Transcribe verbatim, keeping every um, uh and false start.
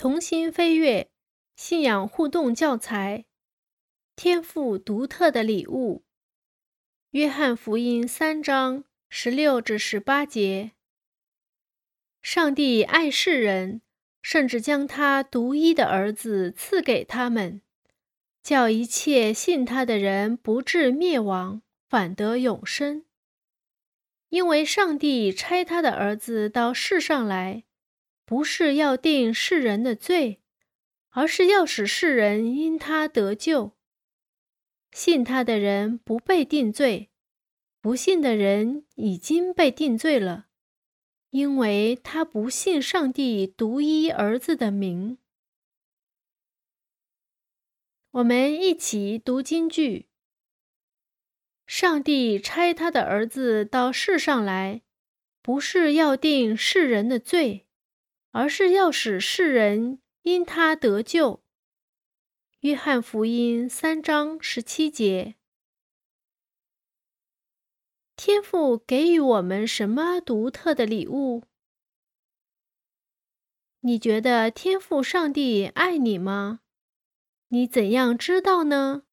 童心飞跃，信仰互动教材，天父独特的礼物。约翰福音三章十六至十八节。上帝爱世人，甚至将他独一的儿子赐给他们，叫一切信他的人不至灭亡，反得永生。因为上帝差他的儿子到世上来，不是要定世人的罪，而是要使世人因他得救。信他的人不被定罪，不信的人已经被定罪了，因为他不信上帝独一儿子的名。我们一起读经句。上帝差他的儿子到世上来，不是要定世人的罪，而是要使世人因他得救。约翰福音三章十七节。天父给予我们什么独特的礼物？你觉得天父上帝爱你吗？你怎样知道呢？